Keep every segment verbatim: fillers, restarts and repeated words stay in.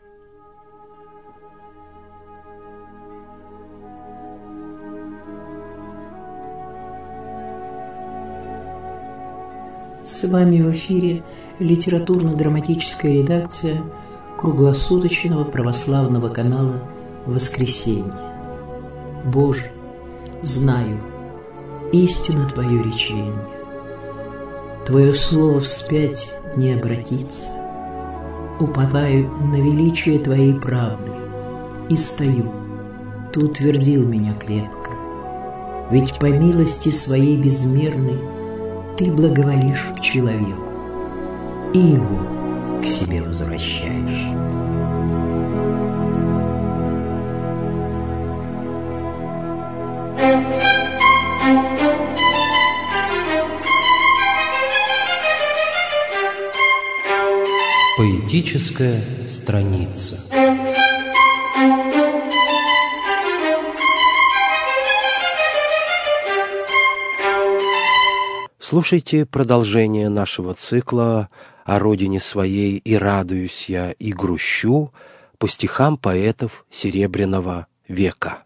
С вами в эфире литературно-драматическая редакция круглосуточного православного канала «Воскресенье». Боже, знаю, истинно Твое речение. Твое слово вспять не обратится. Уповаю на величие Твоей правды и стою. Ты утвердил меня крепко. Ведь по милости Своей безмерной Ты благоволишь к человеку и его к себе возвращаешь. Поэтическая страница. Слушайте продолжение нашего цикла «О родине своей и радуюсь я, и грущу» по стихам поэтов Серебряного века.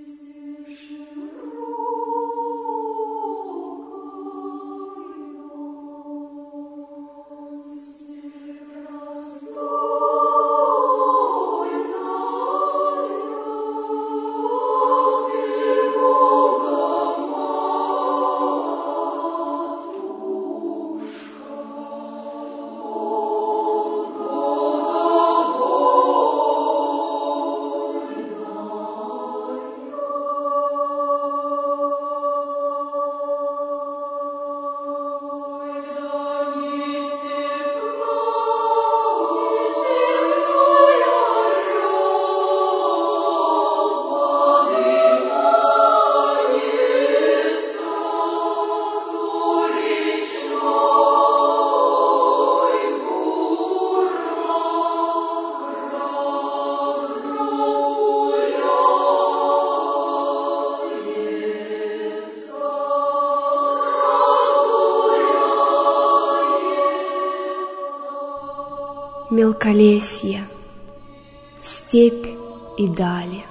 Мелколесье, степь и дали,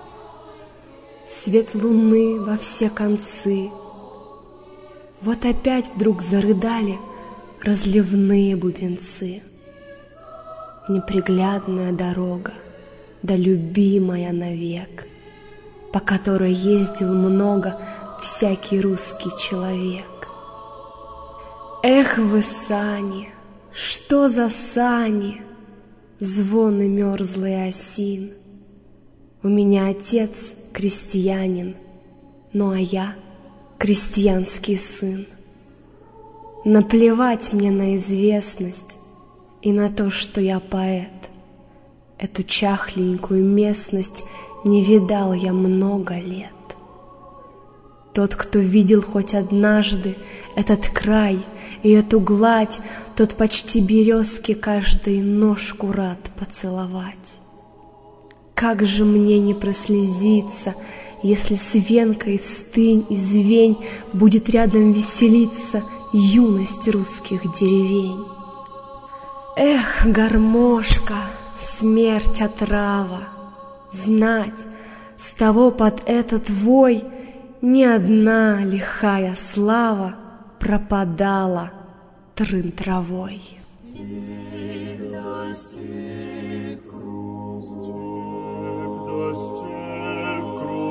свет луны во все концы. Вот опять вдруг зарыдали разливные бубенцы. Неприглядная дорога, да любимая навек, по которой ездил много всякий русский человек. Эх вы, сани! Что за сани, звоны мерзлые осин? У меня отец крестьянин, ну а я крестьянский сын. Наплевать мне на известность и на то, что я поэт. Эту чахленькую местность не видал я много лет. Тот, кто видел хоть однажды этот край и эту гладь, тот почти березки каждой ножку рад поцеловать. Как же мне не прослезиться, если с венкой встынь и звень будет рядом веселиться юность русских деревень. Эх, гармошка, смерть отрава, знать, с того под этот вой ни одна лихая слава пропадала трын травой. Степь да степь кругом, да степь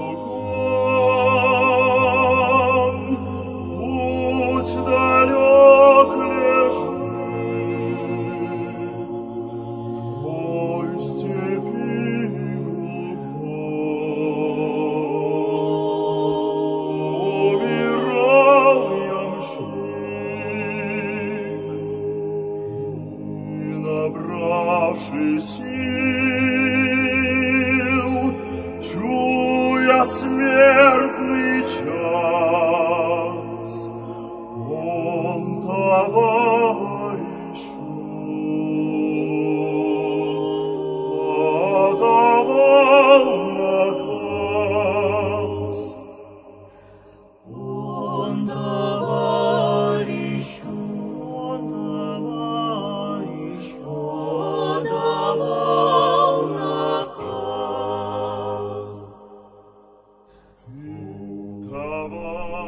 кругом, путь далек лежит, в той степи глухой. Умирал ямщик, набравший сил,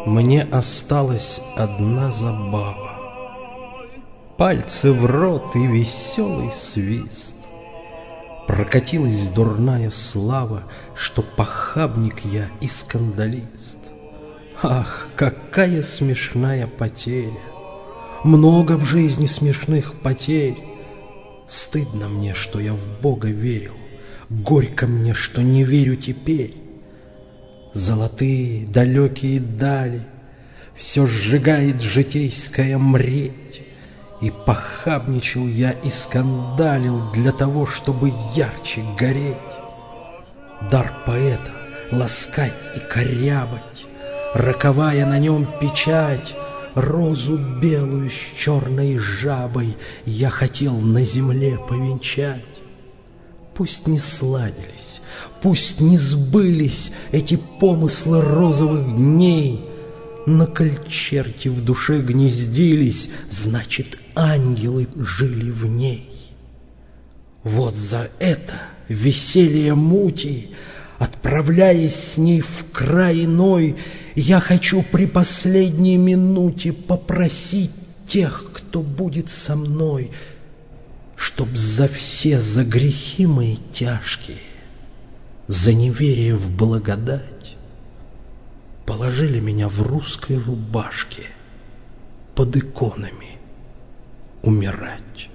Мне осталась одна забава. Пальцы в рот и веселый свист. Прокатилась дурная слава, что похабник я и скандалист. Ах, какая смешная потеря! Много в жизни смешных потерь. Стыдно мне, что я в Бога верил, горько мне, что не верю теперь. Золотые далекие дали все сжигает житейская мреть. И похабничал я и скандалил для того, чтобы ярче гореть. Дар поэта — ласкать и корябать, роковая на нем печать. Розу белую с черной жабой я хотел на земле повенчать. Пусть не сладились, пусть не сбылись эти помыслы розовых дней, но коль черти в душе гнездились, значит, ангелы жили в ней. Вот за это веселье мути, отправляясь с ней в край иной, я хочу при последней минуте попросить тех, кто будет со мной, чтоб за все, за грехи мои тяжкие, за неверие в благодать, положили меня в русской рубашке под иконами умирать.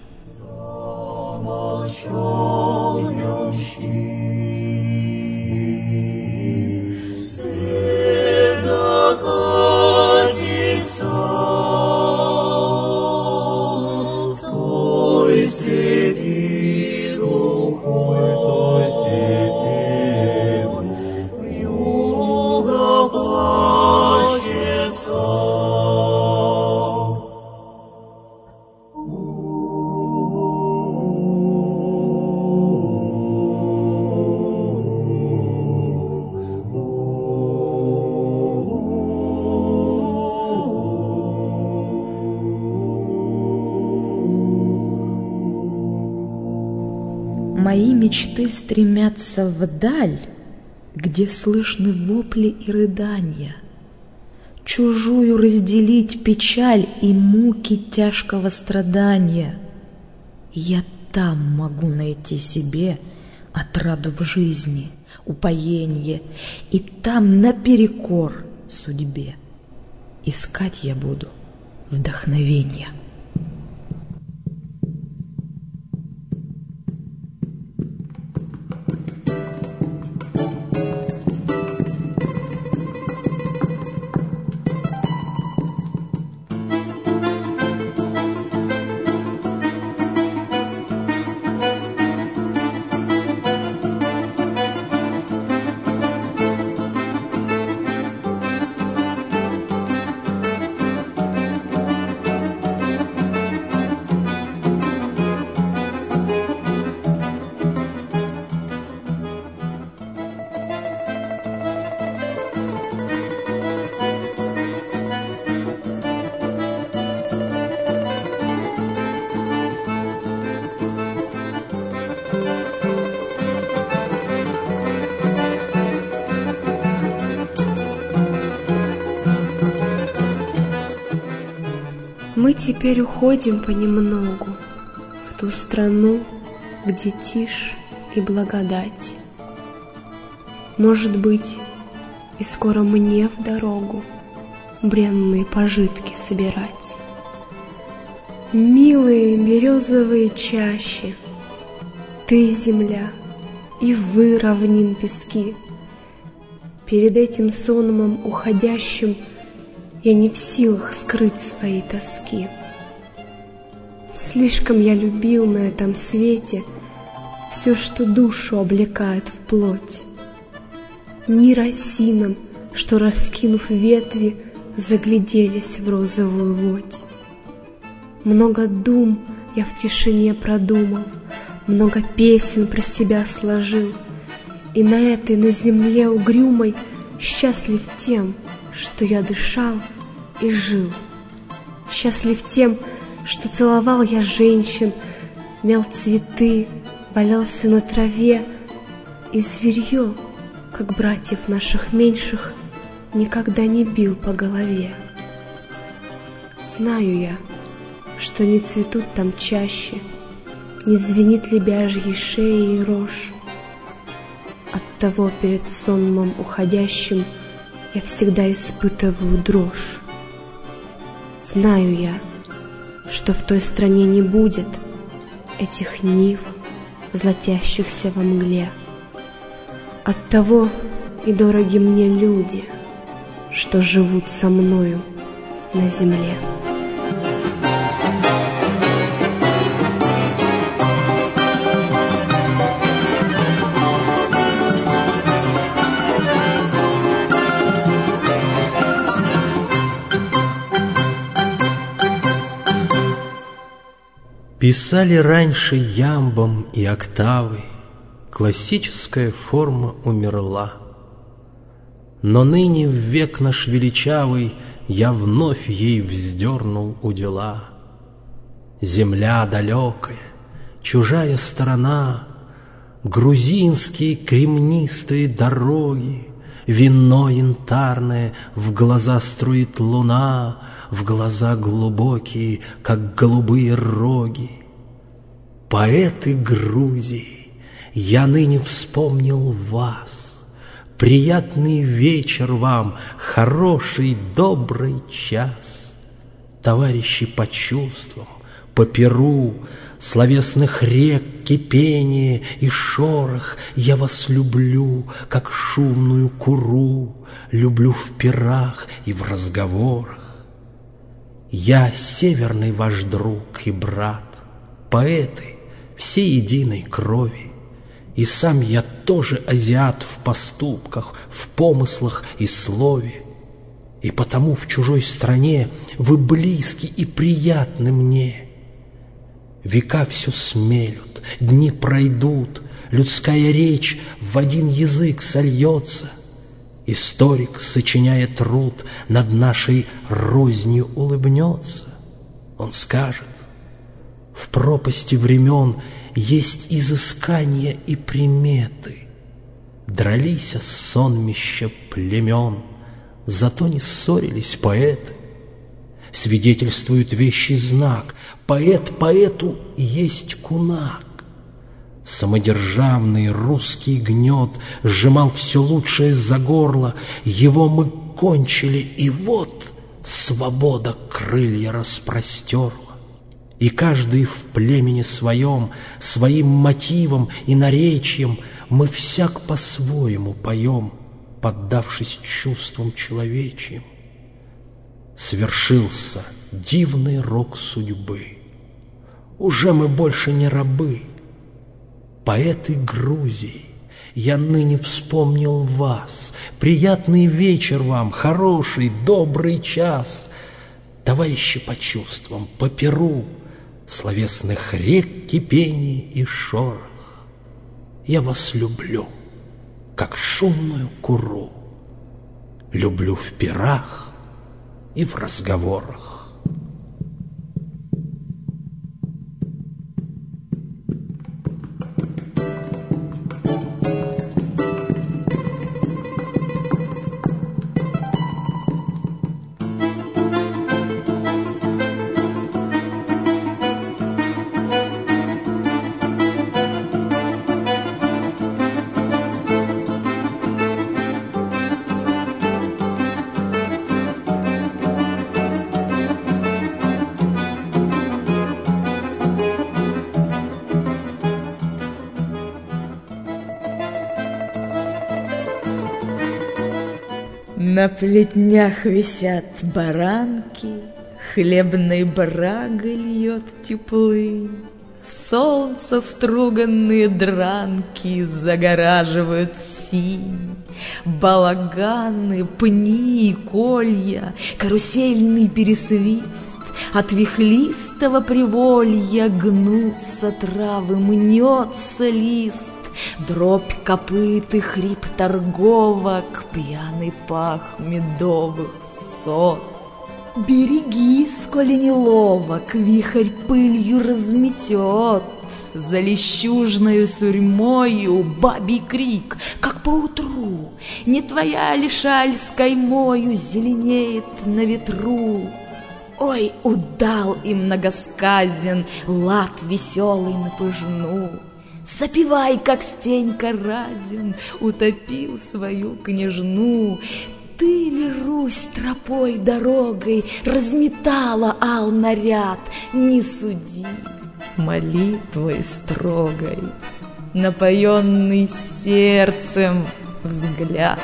Замолчал ямщик, свет закатится в той степи глухой, в той степи вьюга плачется. Мои мечты стремятся вдаль, где слышны вопли и рыдания. Чужую разделить печаль и муки тяжкого страдания. Я там могу найти себе отраду в жизни, упоенье, и там наперекор судьбе искать я буду вдохновенья. Мы теперь уходим понемногу в ту страну, где тишь и благодать. Может быть, и скоро мне в дорогу бренные пожитки собирать. Милые березовые чащи, ты, земля, и вы, равнин пески. Перед этим сонмом уходящим я не в силах скрыть своей тоски. Слишком я любил на этом свете все, что душу облекает в плоть. Мир осинам, что, раскинув ветви, загляделись в розовую водь. Много дум я в тишине продумал, много песен про себя сложил, и на этой, на земле угрюмой, счастлив тем, что я дышал и жил. Счастлив тем, что целовал я женщин, мял цветы, валялся на траве, и зверье, как братьев наших меньших, никогда не бил по голове. Знаю я, что не цветут там чаще, не звенит лебяжьей шеей рожь. Оттого перед сонмом уходящим я всегда испытываю дрожь. Знаю я, что в той стране не будет этих нив, золотящихся во мгле. Оттого и дороги мне люди, что живут со мною на земле. Писали раньше ямбом и октавой, классическая форма умерла. Но ныне в век наш величавый я вновь ей вздернул удила. Земля далекая, чужая сторона, грузинские кремнистые дороги, вино янтарное в глаза струит луна, в глаза глубокие, как голубые роги. Поэты Грузии, я ныне вспомнил вас. Приятный вечер вам, хороший, добрый час. Товарищи по чувствам, по перу, словесных рек кипение и шорох, я вас люблю, как шумную куру, люблю в пирах и в разговорах. Я северный ваш друг и брат, поэты все единой крови, и сам я тоже азиат в поступках, в помыслах и слове, и потому в чужой стране вы близки и приятны мне. Века все смелют, дни пройдут, людская речь в один язык сольется. Историк, сочиняя труд, над нашей рознью улыбнется. Он скажет: в пропасти времен есть изыскания и приметы. Дрались сонмища племен, зато не ссорились поэты. Свидетельствует вещий знак: поэт поэту есть кунак. Самодержавный русский гнет сжимал все лучшее за горло, его мы кончили, и вот свобода крылья распростерла. И каждый в племени своем, своим мотивом и наречием мы всяк по-своему поем, поддавшись чувствам человечьим. Свершился дивный рок судьбы. Уже мы больше не рабы. Поэты Грузии, я ныне вспомнил вас. Приятный вечер вам, хороший, добрый час. Товарищи по чувствам, по перу, словесных рек кипений и шорох, я вас люблю, как шумную куру, люблю в пирах и в разговорах. На плетнях висят баранки, хлебной брагой льет теплы. Солнце струганные дранки загораживают синь. Балаганы, пни и колья, карусельный пересвист. От вихлистого приволья гнутся травы, мнется лист. Дробь копыт и хрип торговок, пьяный пах медовых сот. Берегись, коли неловок, вихрь пылью разметет. За лещужною сурьмою бабий крик, как поутру, не твоя ли шаль с каймою зеленеет на ветру. Ой, удал и многосказен лад веселый на пыжну. Запевай, как Стенька Разин утопил свою княжну. Ты ли, Русь, тропой дорогой разметала ал наряд? Не суди молитвой строгой напоенный сердцем взгляд.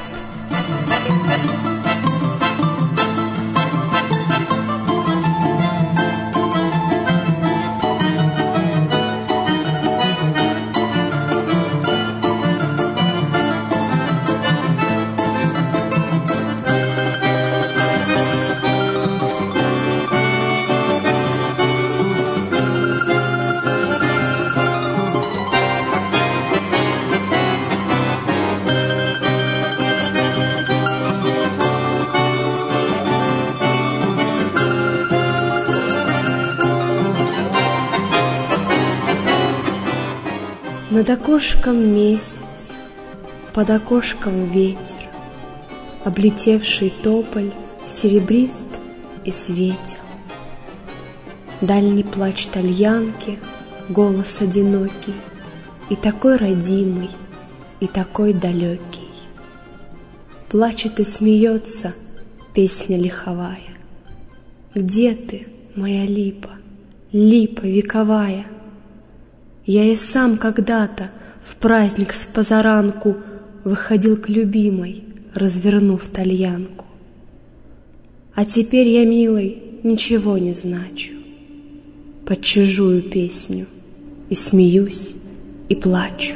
Над окошком месяц, под окошком ветер, облетевший тополь серебрист и светел. Дальний плач тальянки, голос одинокий, и такой родимый, и такой далекий. Плачет и смеется песня лиховая. Где ты, моя липа, липа вековая? Я и сам когда-то в праздник с позаранку выходил к любимой, развернув тальянку. А теперь я, милой, ничего не значу. Под чужую песню и смеюсь, и плачу.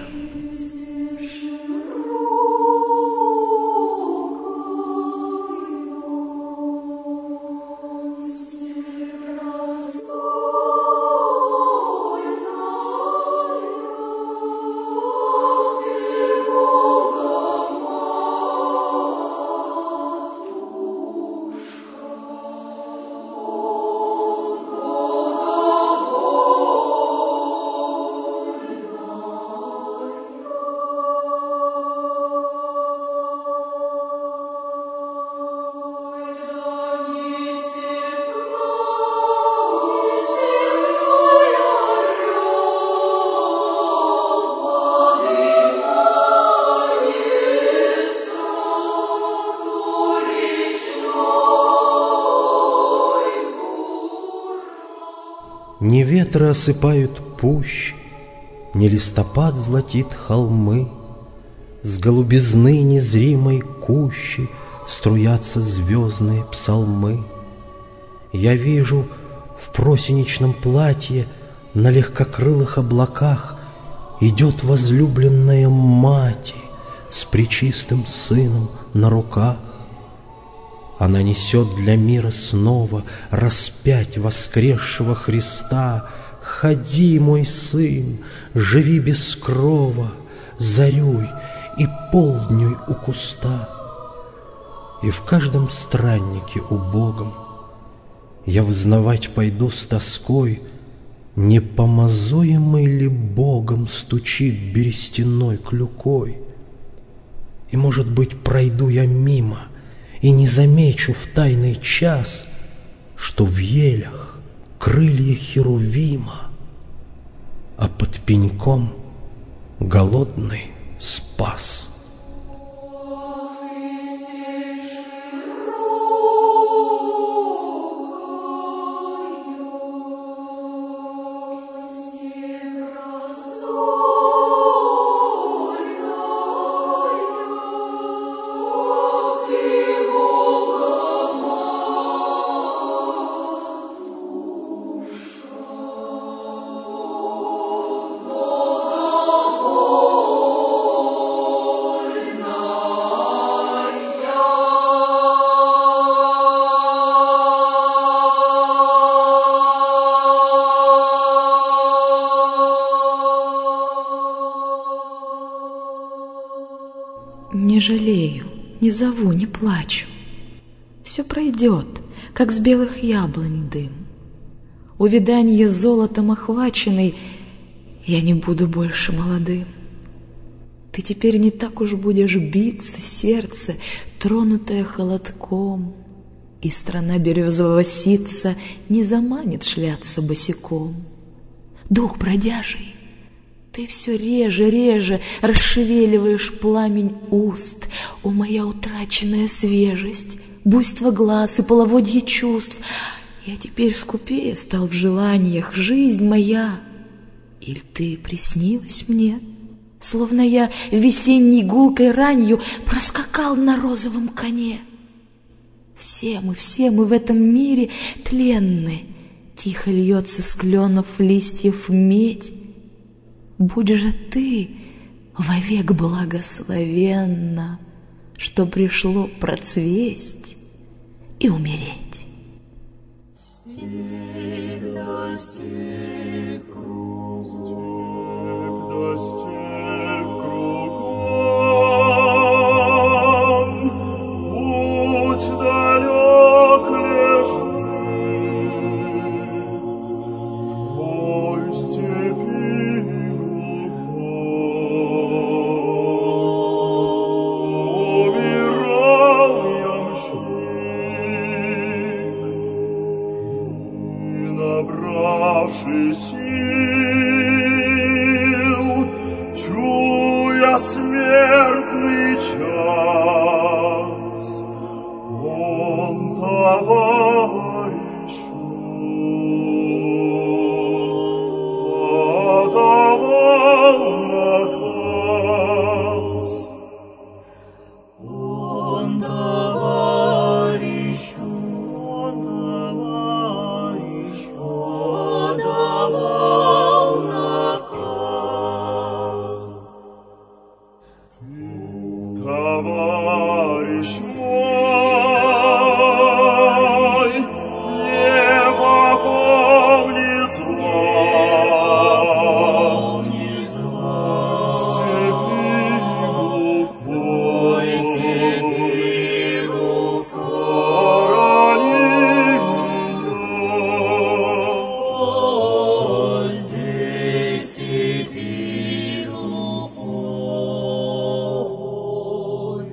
Не ветры осыпают пущ, не листопад золотит холмы, с голубизны незримой кущи струятся звездные псалмы. Я вижу в просеничном платье на легкокрылых облаках идет возлюбленная мати с пречистым сыном на руках. Она несет для мира снова распять воскресшего Христа. Ходи, мой сын, живи без крова, зарюй и полднюй у куста. И в каждом страннике убогом я вызнавать пойду с тоской, не помазуемый ли Богом стучит берестяной клюкой. И, может быть, пройду я мимо и не замечу в тайный час, что в елях крылья херувима, а под пеньком голодный спас. Не жалею, не зову, не плачу. Все пройдет, как с белых яблонь дым. Увиданье золотом охваченный, я не буду больше молодым. Ты теперь не так уж будешь биться, сердце, тронутое холодком, и страна березового ситца не заманит шляться босиком. Дух бродяжий, ты все реже, реже расшевеливаешь пламень уст, о, моя утраченная свежесть, буйство глаз и половодье чувств. Я теперь скупее стал в желаниях, жизнь моя. Иль ты приснилась мне, словно я весенней гулкой ранью проскакал на розовом коне? Все мы, все мы в этом мире тленны, тихо льется с кленов листьев медь. Будь же ты вовек благословенна, что пришло процвесть и умереть. Степь да степь кругом, да степь кругом, путь далек лежит, в той степи глухой. Умирал ямщик, набравший сил, чуя смертный час, он товарищу подавал наказ. Он товарищу, он товарищу подавал наказ. Товарищ мой, не попомни зла, степи глухой, схорони меня. Здесь степи глухой,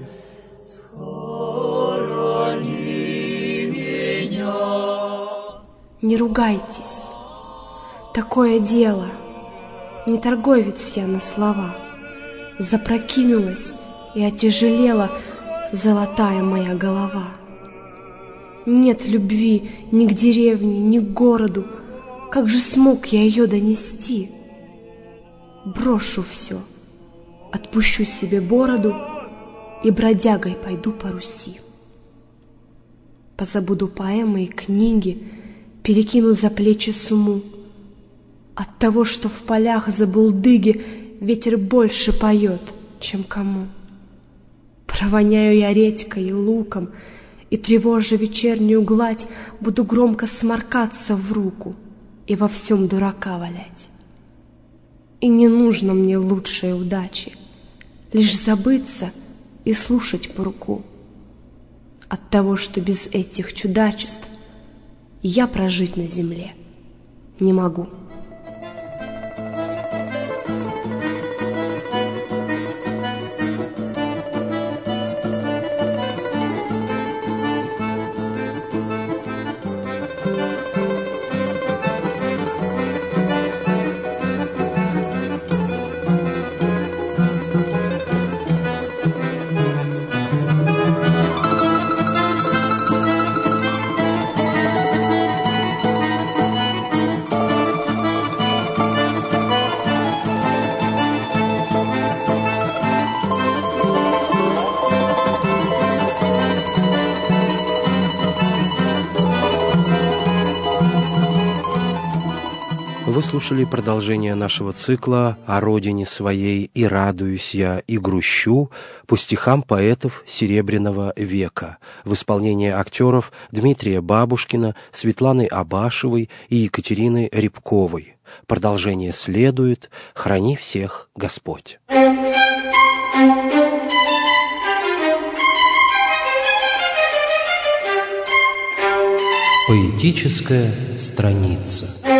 схорони меня. Не ругайтесь, такое дело, не торговец я на слова. Запрокинулась и отяжелела золотая моя голова. Нет любви ни к деревне, ни к городу, как же смог я ее донести? Брошу все, отпущу себе бороду и бродягой пойду по Руси. Позабуду поэмы и книги, перекину за плечи суму. От того, что в полях за булдыги ветер больше поет, чем кому. Провоняю я редькой и луком, и, тревожа вечернюю гладь, буду громко сморкаться в руку и во всем дурака валять. И не нужно мне лучшей удачи, лишь забыться и слушать по руку. От того, что без этих чудачеств я прожить на земле не могу. Вы слушали продолжение нашего цикла «О родине своей и радуюсь я, и грущу» по стихам поэтов Серебряного века в исполнении актеров Дмитрия Бабушкина, Светланы Абашевой и Екатерины Рябковой. Продолжение следует. Храни всех Господь. Поэтическая страница.